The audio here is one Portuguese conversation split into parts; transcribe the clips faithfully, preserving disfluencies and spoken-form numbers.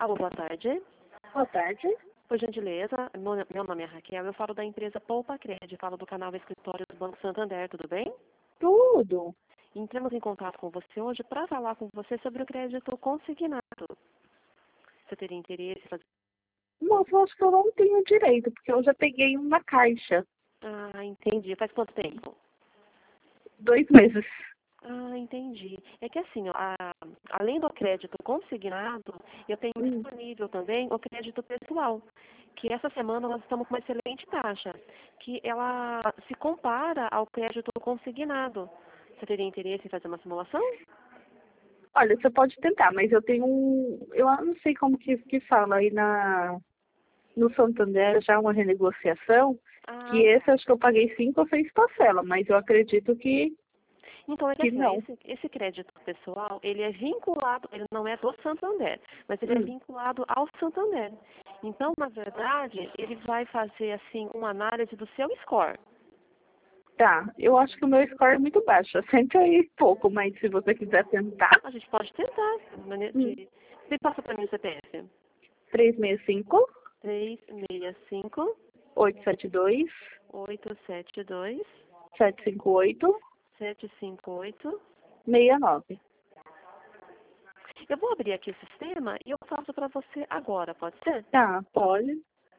Alô, boa tarde. Boa tarde. Por gentileza, meu, meu nome é Raquel, eu falo da empresa Poupa Cred, falo do canal Escritório do Banco Santander, tudo bem? Tudo. Entramos em contato com você hoje para falar com você sobre o crédito consignado. Você teria interesse em fazer... Moço, eu acho que eu não tenho direito, porque eu já peguei um na caixa. Ah, entendi. Faz quanto tempo? Dois meses. Ah, entendi. É que assim, ó, a- além do crédito consignado, eu tenho Hum. disponível também o crédito pessoal, que essa semana nós estamos com uma excelente taxa, que ela se compara ao crédito consignado. Você teria interesse em fazer uma simulação? Olha, você pode tentar, mas eu tenho um... Eu não sei como que, que fala aí na... no Santander, já uma renegociação, que Ah, esse acho que eu paguei cinco ou seis parcelas, mas eu acredito que, então é que que assim, ó, não. esse, esse crédito pessoal, ele é vinculado, ele não é do Santander, mas ele é Hum. vinculado ao Santander. Então, na verdade, ele vai fazer assim uma análise do seu score. Tá, eu acho que o meu score é muito baixo, cento e pouco, mas se você quiser tentar, A gente pode tentar. De maneira hum. de... Você passa para mim o C P F. três seis cinco, três seis cinco, oito sete dois, oito sete dois, sete cinco oito, sete cinco oito. seis nove. Eu vou abrir aqui o sistema e eu faço para você agora, pode ser? Tá, pode.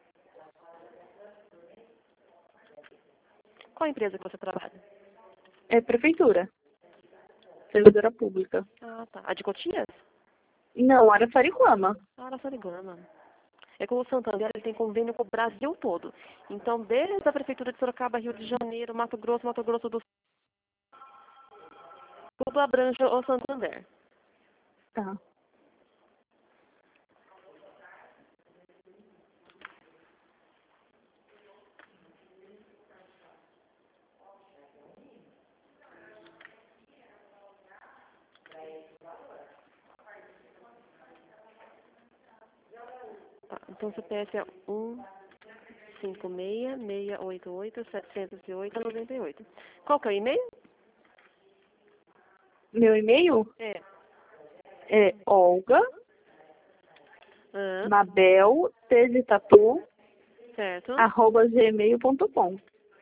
Qual a empresa que você trabalha? É prefeitura. Servidora pública. Ah, tá. A de Cotias? Não, Araçariguama. Ah, Araçariguama. É que o Santander ele tem convênio com o Brasil todo. Então, desde a Prefeitura de Sorocaba, Rio de Janeiro, Mato Grosso, Mato Grosso do Sul, tudo abrange o Santander. Tá. Tá, então o C P F é um cinco seis, seis oito oito, sete zero oito, nove oito. Qual que é o e-mail? Meu e-mail É. é Olga, Ah, Mabel, T de tatu, certo. arroba gmail ponto com.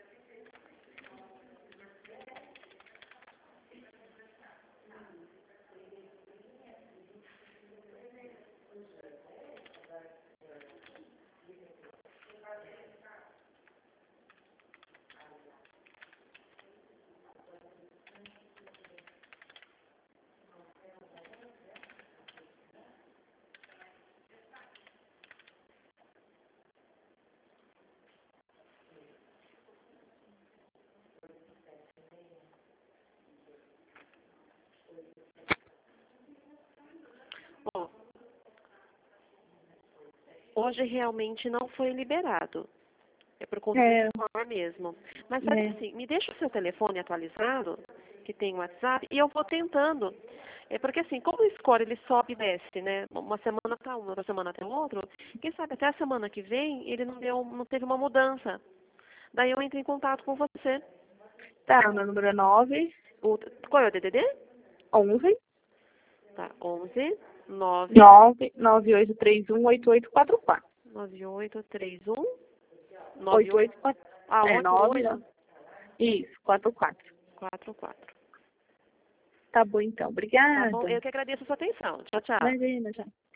Ó, hoje realmente não foi liberado. É por conta do É, score mesmo. Mas sabe é. assim, me deixa o seu telefone atualizado, que tem o WhatsApp, e eu vou tentando. É porque assim, como o score ele sobe e desce, né? Uma semana para um, outra semana para outro, quem sabe até a semana que vem ele não deu, não teve uma mudança. Daí eu entro em contato com você. Tá, meu número é nove, O, qual é o D D D? onze, Tá, onze, nove, nove, nove oito três um, oito oito quatro quatro. nove oito três um, nove oito oito, oito quatro. ah, É, oito nove, oito isso, quatro quatro. quatro quatro. Tá bom então, Tá bom? obrigada. Eu que agradeço a sua atenção. Tchau, tchau. Imagina, já.